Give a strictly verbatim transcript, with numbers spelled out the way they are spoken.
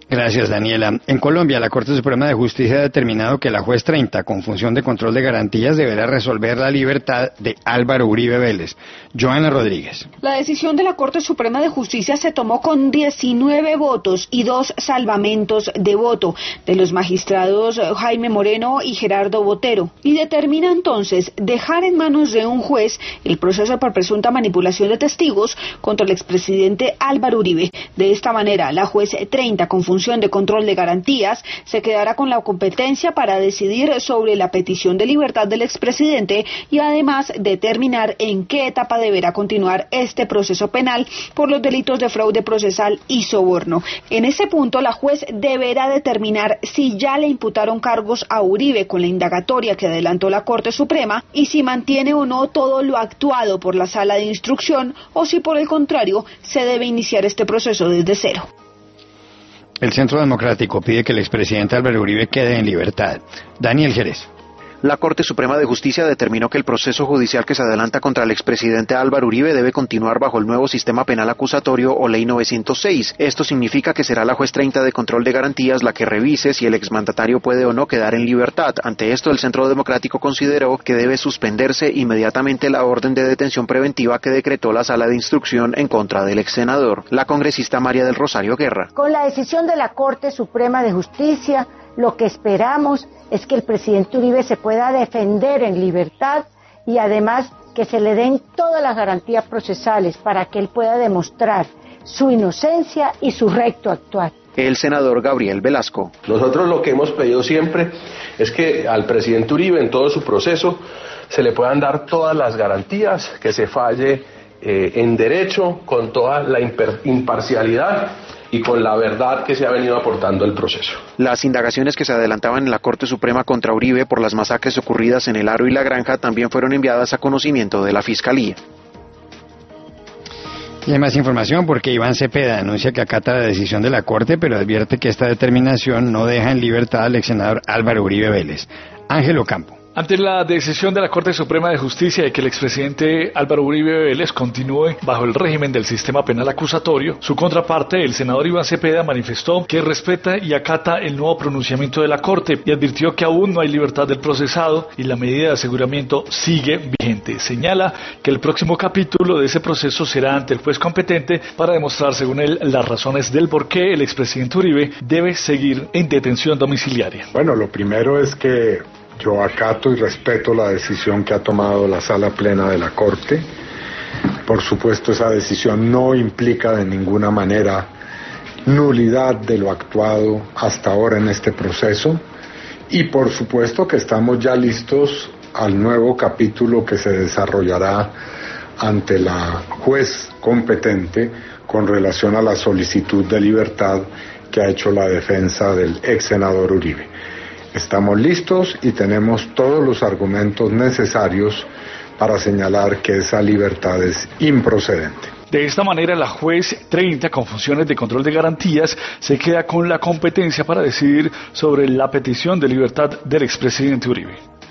Gracias, Daniela. En Colombia, la Corte Suprema de Justicia ha determinado que la juez treinta, con función de control de garantías, deberá resolver la libertad de Álvaro Uribe Vélez. Joana Rodríguez. La decisión de la Corte Suprema de Justicia se tomó con diecinueve votos y dos salvamentos de voto de los magistrados Jaime Moreno y Gerardo Botero, y determina entonces dejar en manos de un juez el proceso por presunta manipulación de testigos contra el expresidente Álvaro Uribe. De esta manera, la juez treinta, con función de control de garantías, se quedará con la competencia para decidir sobre la petición de libertad del expresidente y además determinar en qué etapa deberá continuar este proceso penal por los delitos de fraude procesal y soborno. En ese punto, la juez deberá determinar si ya le imputaron cargos a Uribe con la indagatoria que adelantó la Corte Suprema y si mantiene o no todo lo actuado por la Sala de Instrucción o si por el contrario se debe iniciar este proceso desde cero. El Centro Democrático pide que el expresidente Álvaro Uribe quede en libertad. Daniel Jerez. La Corte Suprema de Justicia determinó que el proceso judicial que se adelanta contra el expresidente Álvaro Uribe debe continuar bajo el nuevo sistema penal acusatorio o Ley novecientos seis. Esto significa que será la juez treinta de control de garantías la que revise si el exmandatario puede o no quedar en libertad. Ante esto, el Centro Democrático consideró que debe suspenderse inmediatamente la orden de detención preventiva que decretó la Sala de Instrucción en contra del ex senador. La congresista María del Rosario Guerra. Con la decisión de la Corte Suprema de Justicia, lo que esperamos es que el presidente Uribe se pueda defender en libertad y además que se le den todas las garantías procesales para que él pueda demostrar su inocencia y su recto actuar. El senador Gabriel Velasco. Nosotros lo que hemos pedido siempre es que al presidente Uribe en todo su proceso se le puedan dar todas las garantías, que se falle eh, en derecho, con toda la imparcialidad y con la verdad que se ha venido aportando el proceso. Las indagaciones que se adelantaban en la Corte Suprema contra Uribe por las masacres ocurridas en El Aro y La Granja también fueron enviadas a conocimiento de la Fiscalía. Y hay más información porque Iván Cepeda anuncia que acata la decisión de la Corte, pero advierte que esta determinación no deja en libertad al ex senador Álvaro Uribe Vélez. Ángel Ocampo. Ante la decisión de la Corte Suprema de Justicia de que el expresidente Álvaro Uribe Vélez continúe bajo el régimen del sistema penal acusatorio, su contraparte, el senador Iván Cepeda, manifestó que respeta y acata el nuevo pronunciamiento de la Corte y advirtió que aún no hay libertad del procesado y la medida de aseguramiento sigue vigente. Señala que el próximo capítulo de ese proceso será ante el juez competente para demostrar, según él, las razones del por qué el expresidente Uribe debe seguir en detención domiciliaria. Bueno, lo primero es que yo acato y respeto la decisión que ha tomado la Sala Plena de la Corte. Por supuesto, esa decisión no implica de ninguna manera nulidad de lo actuado hasta ahora en este proceso. Y por supuesto que estamos ya listos al nuevo capítulo que se desarrollará ante la juez competente con relación a la solicitud de libertad que ha hecho la defensa del ex senador Uribe. Estamos listos y tenemos todos los argumentos necesarios para señalar que esa libertad es improcedente. De esta manera, la juez treinta, con funciones de control de garantías, se queda con la competencia para decidir sobre la petición de libertad del expresidente Uribe.